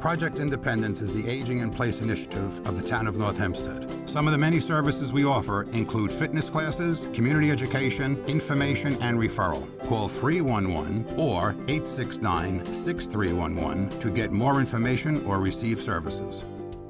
Project Independence is the Aging in Place initiative of the town of North Hempstead. Some of the many services we offer include fitness classes, community education, information, and referral. Call 311 or 869-6311 to get more information or receive services.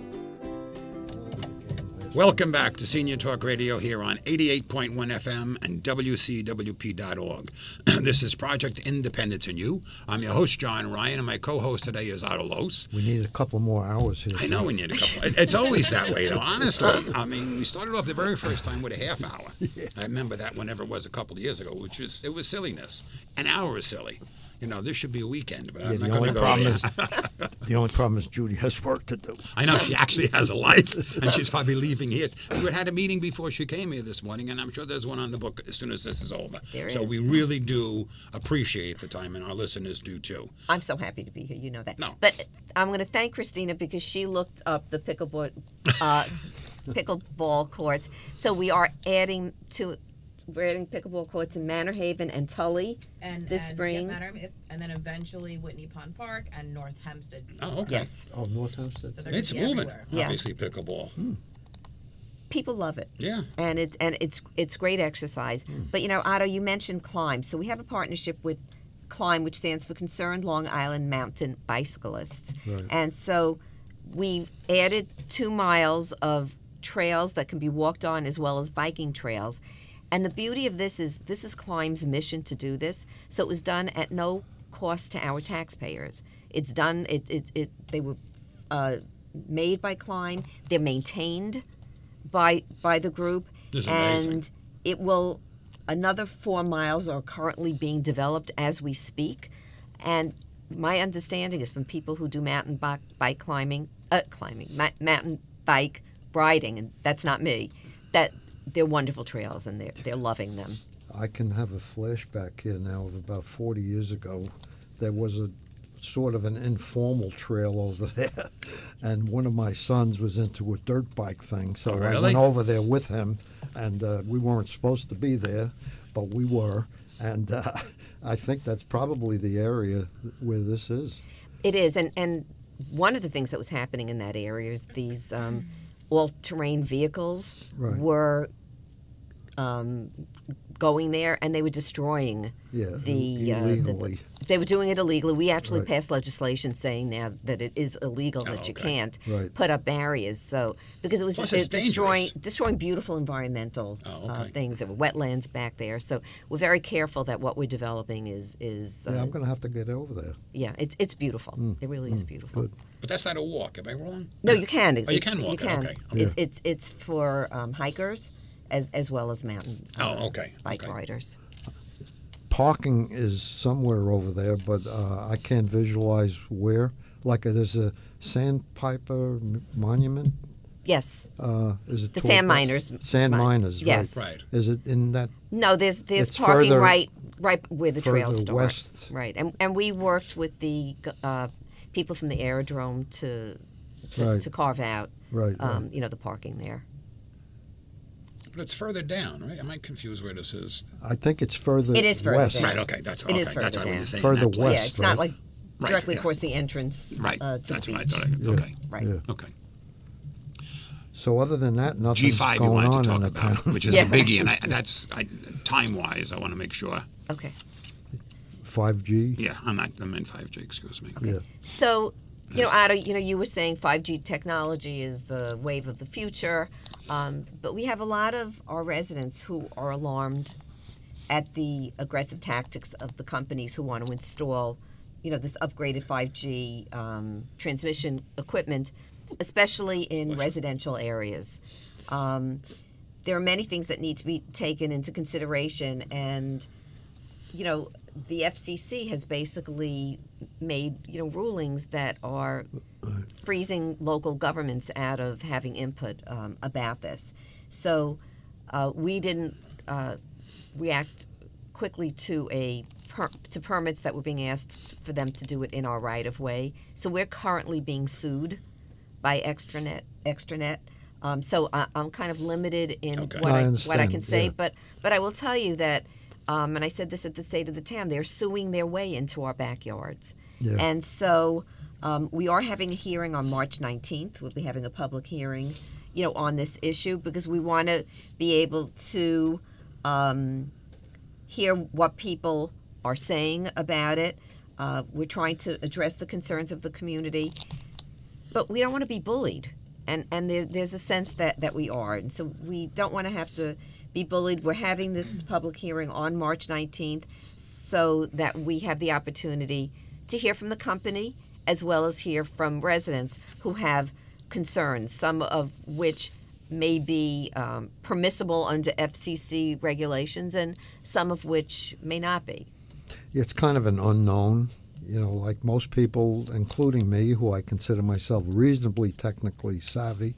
Welcome back to Senior Talk Radio here on 88.1 FM and WCWP.org. This is Project Independence and You. I'm your host, John Ryan, and my co-host today is Otto Los. We need a couple more hours here. I know we need a couple. It's always that way, though, honestly. I mean, we started off the very first time with a half hour. Yeah. I remember that whenever it was a couple of years ago, it was silliness. An hour is silly. You know, this should be a weekend, but I'm not going to go there. The only problem is Judy has work to do. I know, she actually has a life, and she's probably leaving here. We had a meeting before she came here this morning, and I'm sure there's one on the book as soon as this is over. So we really do appreciate the time, and our listeners do, too. I'm so happy to be here, you know that. No. But I'm going to thank Christina because she looked up the pickleball courts. So we are adding pickleball courts in Manor Haven and Tully this spring. And then eventually Whitney Pond Park and North Hempstead. Oh, okay. Yes. Oh, North Hempstead. So It's moving, everywhere. obviously, pickleball. People love it. Yeah. And it's great exercise. But, you know, Otto, you mentioned Climb. So we have a partnership with Climb, which stands for Concerned Long Island Mountain Bicyclists. Right. And so we've added 2 miles of trails that can be walked on as well as biking trails. And the beauty of this is Climb's mission to do this. So it was done at no cost to our taxpayers. It's done. They were made by Climb. They're maintained by the group. This is amazing. And it will. Another 4 miles are currently being developed as we speak. And my understanding is from people who do mountain bike mountain bike riding, and that's not me, that they're wonderful trails, and they're loving them. I can have a flashback here now of about 40 years ago. There was a sort of an informal trail over there, and one of my sons was into a dirt bike thing, so really? I went over there with him, and we weren't supposed to be there, but we were, and I think that's probably the area where this is. It is, and one of the things that was happening in that area is these all-terrain vehicles were going there, and they were destroying illegally. They were doing it illegally. We actually passed legislation saying now that it is illegal, that you can't put up barriers. So because it was destroying beautiful environmental things. There were wetlands back there. So we're very careful that what we're developing is. I'm going to have to get over there. Yeah, it's beautiful. It really is beautiful. Good. But that's not a walk. Am I wrong? No, you can. You can walk. You can. Okay. It's for hikers as well as mountain bike riders. Parking is somewhere over there, but I can't visualize where. Like there's a Sandpiper Monument. Yes. Is it the Sand Miners? Sand Miners. Yes. Right. Is it in that? No, there's it's parking further, right where the trails start. West. Right, and we worked with the people from the aerodrome to carve out the parking there. But it's further down, right? Am I confused where this is? I think it's further. It is further west. down. Right. Okay. That's it is further that's down. what you're saying. Further that place. west. Yeah, it's not like directly yeah. across the entrance. Right. To That's the what I beach. thought. Okay. Right. Yeah. Okay. So other than that, nothing's G5 you going wanted on to in talk the about, town. which is a biggie, and that's time-wise, I want to make sure. Okay. 5G. Yeah, I'm in 5G. Excuse me. Yeah. So, Otto, you were saying 5G technology is the wave of the future, but we have a lot of our residents who are alarmed at the aggressive tactics of the companies who want to install, this upgraded 5G transmission equipment, especially in residential areas. There are many things that need to be taken into consideration, and, the FCC has basically made, rulings that are freezing local governments out of having input about this. So we didn't react quickly to permits that were being asked for them to do it in our right-of-way. So we're currently being sued by Extranet. So I'm kind of limited in what I can say, but I will tell you that, and I said this at the State of the Town, they're suing their way into our backyards. Yeah. And so We are having a hearing on March 19th. We'll be having a public hearing, on this issue because we want to be able to hear what people are saying about it. We're trying to address the concerns of the community, but we don't want to be bullied. And there's a sense that we are. And so we don't want to have to be bullied. We're having this public hearing on March 19th so that we have the opportunity to hear from the company as well as hear from residents who have concerns, some of which may be permissible under FCC regulations and some of which may not be. It's kind of an unknown, like most people, including me, who I consider myself reasonably technically savvy.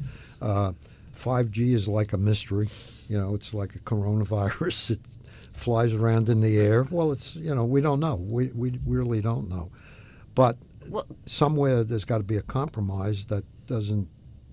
5G is like a mystery. It's like a coronavirus. It flies around in the air. Well, it's, we don't know. We really don't know. But somewhere there's got to be a compromise that doesn't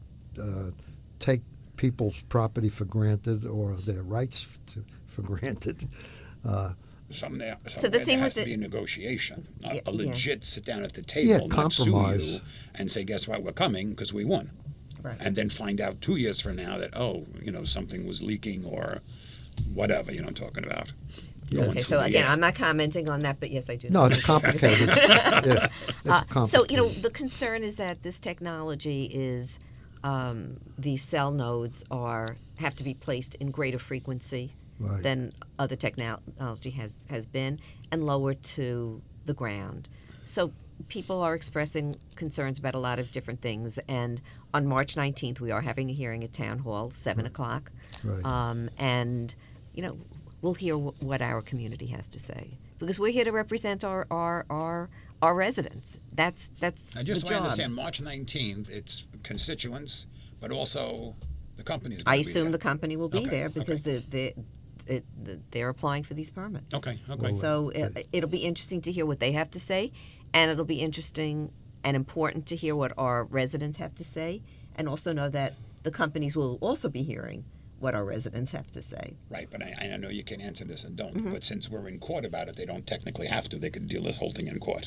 take people's property for granted or their rights for granted. Somewhere So the thing there with has to the- be a negotiation, Yeah, a legit sit down at the Yeah, table, not sue compromise. you, and say, guess what, we're coming because we won. Right. And then find out 2 years from now that, something was leaking or whatever, I'm talking about. Going Okay, through so the again, air. I'm not commenting on that, but yes, I do. No, it's complicated. Yeah, it's complicated. So, the concern is that this technology is, these cell nodes have to be placed in greater frequency Right. than other technology has been and lower to the ground. So people are expressing concerns about a lot of different things. And on March 19th, we are having a hearing at Town Hall, 7 o'clock. Right. And, we'll hear what our community has to say. Because we're here to represent our residents. That's I just the want to job. understand, March 19th, it's constituents, but also the company's I going to be assume there. the company will be Okay, there because they're applying for these permits. Okay, okay. So it'll be interesting to hear what they have to say, and it'll be interesting and important to hear what our residents have to say, and also know that the companies will also be hearing what our residents have to say. Right, but I know you can answer this and don't. Mm-hmm. But since we're in court about it, they don't technically have to. They could deal this whole thing in court.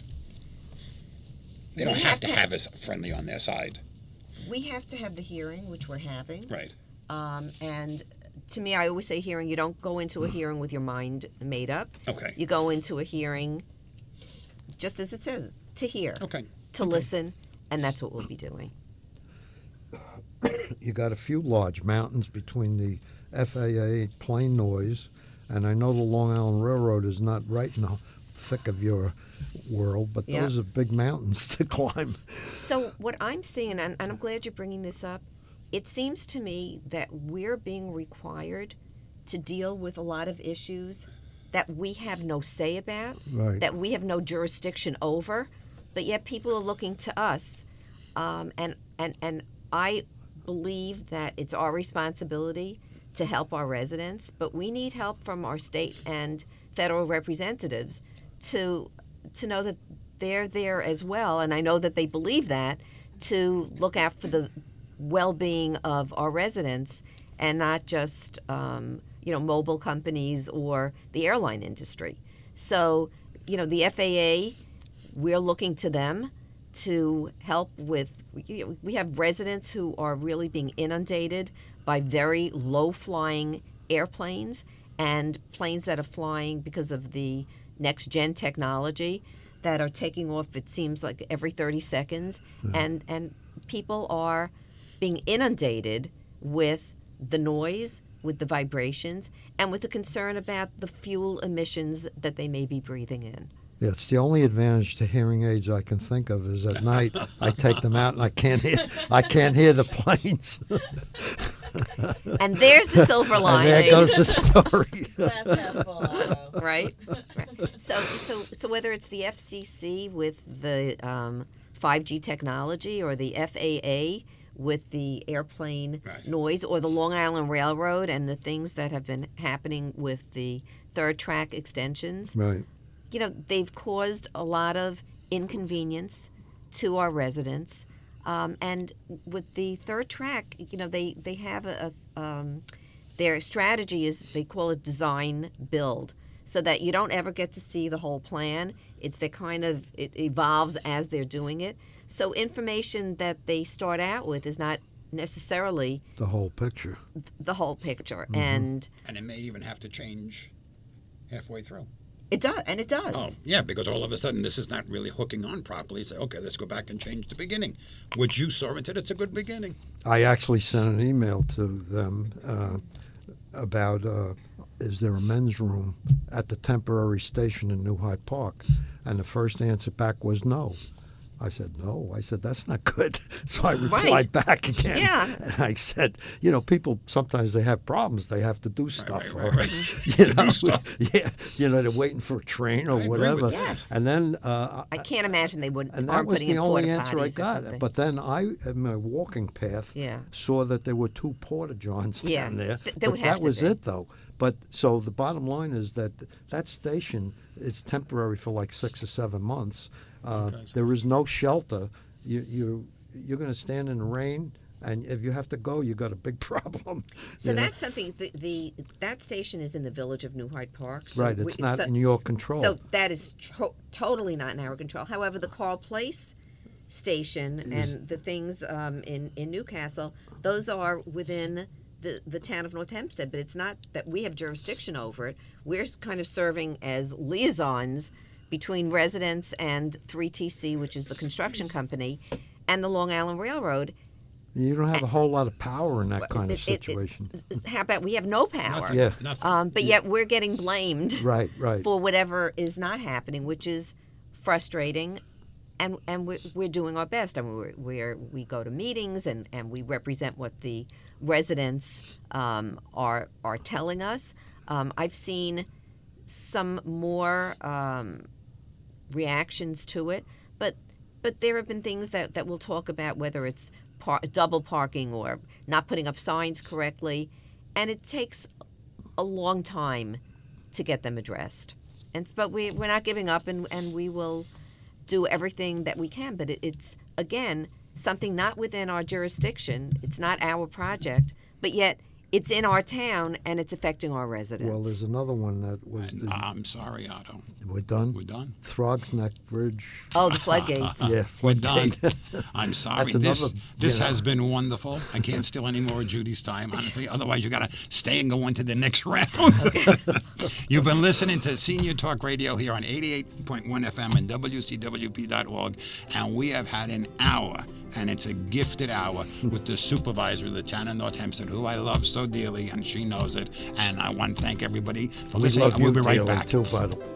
They don't We have have to to- have us friendly on their side. We have to have the hearing, which we're having. Right. And to me, I always say hearing, you don't go into a hearing with your mind made up. Okay. You go into a hearing just as it says, to hear, Okay. to listen, and that's what we'll be doing. You got a few large mountains between the FAA plain noise, and I know the Long Island Railroad is not right in the thick of your world, but Yeah. those are big mountains to climb. So what I'm seeing, and I'm glad you're bringing this up, it seems to me that we're being required to deal with a lot of issues that we have no say about, Right. that we have no jurisdiction over, but yet people are looking to us. And I believe that it's our responsibility to help our residents, but we need help from our state and federal representatives to know that they're there as well, and I know that they believe that, to look out for the well-being of our residents and not just mobile companies or the airline industry. So the FAA, we're looking to them to help with. We have residents who are really being inundated by very low-flying airplanes and planes that are flying because of the next-gen technology that are taking off, it seems like every 30 seconds, and people are being inundated with the noise, with the vibrations, and with the concern about the fuel emissions that they may be breathing in. Yeah, it's the only advantage to hearing aids I can think of is at night I take them out and I can't hear the planes. And there's the silver And lining. there goes the story. Glass half full, Otto. Right? So whether it's the FCC with the 5G technology or the FAA with the airplane Right. noise or the Long Island Railroad and the things that have been happening with the third track extensions, Right. They've caused a lot of inconvenience to our residents. And with the third track, they have their strategy is they call it design build, so that you don't ever get to see the whole plan. It evolves as they're doing it. So information that they start out with is not necessarily The whole picture. the whole picture, Mm-hmm. and And it may even have to change halfway through. it does. Oh, yeah, because all of a sudden this is not really hooking on properly. Say, okay, let's go back and change the beginning. What you saw and said, it's a good beginning. I actually sent an email to them about is there a men's room at the temporary station in New Hyde Park? And the first answer back was no. I said, no. I said, that's not good. So I replied back again. Yeah. And I said, people, sometimes they have problems. They have to do stuff. right, all right. You To know? do stuff. Yeah. They're waiting for a train or I agree with whatever. that. Yes. And then I can't imagine they wouldn't. and that aren't was putting the in only porta answer I potties or got. something. But then I, in my walking path, Yeah. saw that there were 2 porta johns Yeah. down there. There but would have that to was be. it, though. But so the bottom line is that that station is temporary for like 6 or 7 months. There is no shelter. You're going to stand in the rain. And if you have to go, you got a big problem. So you know? that's something. That station is in the village of New Hyde Park. So Right, it's not in your control. So that is totally not in our control. However, the Carl Place station and the things in Newcastle, those are within the town of North Hempstead. But it's not that we have jurisdiction over it. We're kind of serving as liaisons between residents and 3TC, which is the construction company, and the Long Island Railroad. You don't have a whole lot of power in that kind of situation. How about we have no power? Nothing. Yeah. Nothing. But yet we're getting blamed Right. for whatever is not happening, which is frustrating. And we're doing our best. I mean, we go to meetings and we represent what the residents are telling us. I've seen some more reactions to it, but there have been things that we'll talk about, whether it's double parking or not putting up signs correctly, and it takes a long time to get them addressed. But we're not giving up, and we will do everything that we can. But it's, again, something not within our jurisdiction. It's not our project, but yet it's in our town, and it's affecting our residents. Well, there's another one that was. I'm sorry, Otto. We're done? We're done. Throgs Neck Bridge. Oh, the floodgates. Yeah, We're done. floodgate. I'm sorry. That's another, This you know. has been wonderful. I can't steal any more of Judy's time, honestly. Otherwise, you got to stay and go into the next round. You've been listening to Senior Talk Radio here on 88.1 FM and WCWP.org, and we have had an hour. And it's a gifted hour with the supervisor of the town of North Hempstead, who I love so dearly, and she knows it. And I want to thank everybody for We listening. love And we'll you be right dearly, back. too, by the way.